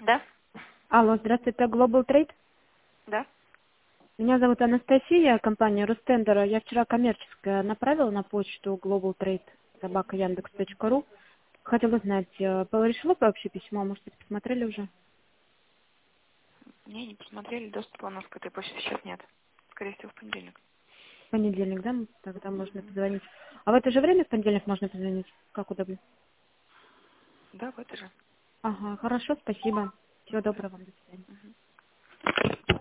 Да? Алло, здравствуйте, это Global Trade. Да? Меня зовут Анастасия, компания Рустендер. Я вчера коммерческая направила на почту Global Trade @yandex.ru. Хотела узнать, решила вообще письмо, может быть, посмотрели уже? Не посмотрели, доступа у нас к этой почте сейчас нет. Скорее всего, в понедельник. В понедельник, да? Тогда можно позвонить. А в это же время в понедельник можно позвонить? Как удобно? Да, в это же. Ага, хорошо, спасибо. Всего Да. доброго вам, до свидания. Мгм.